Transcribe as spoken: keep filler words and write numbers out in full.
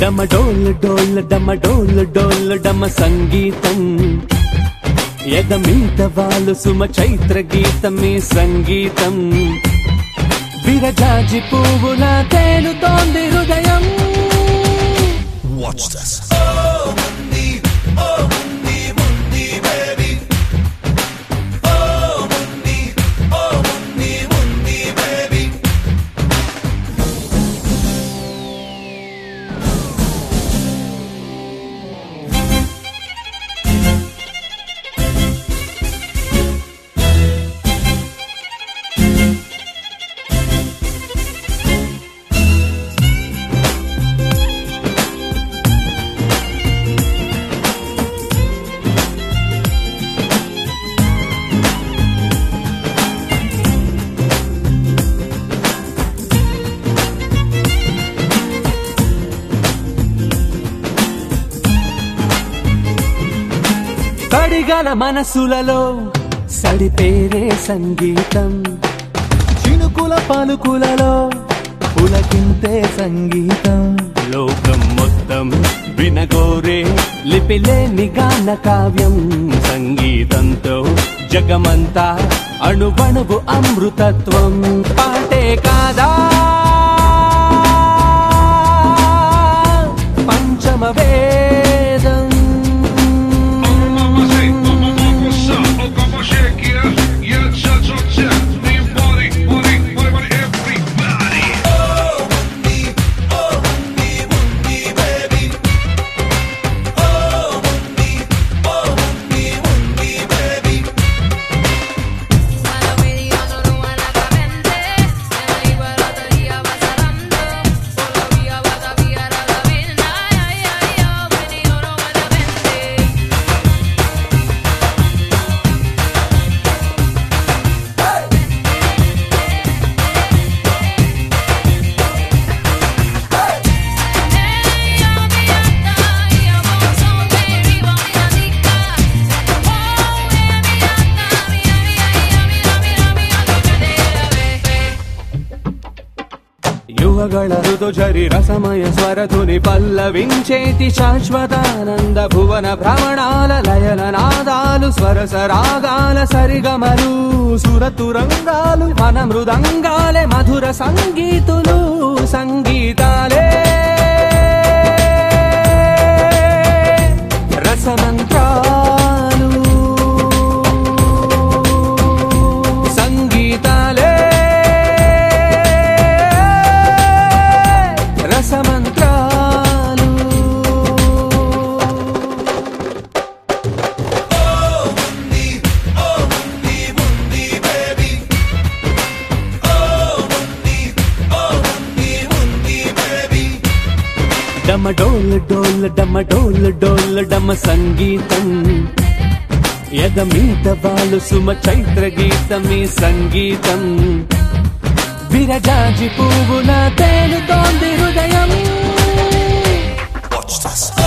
డమ డోల్ డోల్ డమ డోల్ డోల్ డమ సంగీతం ఎద మీద వాళ్ళు సుమ చైత్ర గీతమే సంగీతం విరజాజి పువ్వుల తేలుతోంది హృదయం. Watch this. కడిగల మనసులలో సడిపేరే సంగీతం చినుకుల పలుకులలో పులకింతే సంగీతం లోకం మొత్తం వినగోరే లిపిలేని గాన కావ్యం సంగీతంతో జగమంతా అణువణువు అమృతత్వం పాటే కాదా పంచమ వేదం. యువగళ ఋతుజరి రసమయ స్వరతుని పల్లవించేతి శాశ్వతానంద భువన భ్రమణాల లయన నాదాలు స్వరస రాగాల సరిగమలు సురతురంగాలు మన మృదంగాలే మధుర సంగీతులు సంగీతాలే రసమంత్రాలు సంగీతాలే రసమంత్రాలు. డమ డోల్ డోల్ డమ డోల్ డోల్ డమ సంగీతం ఎద మీద వాళ్ళు సుమ చైత్ర గీతమే సంగీతం విరజాజి పువ్వుల తేలుతోంది హృదయం. Watch this.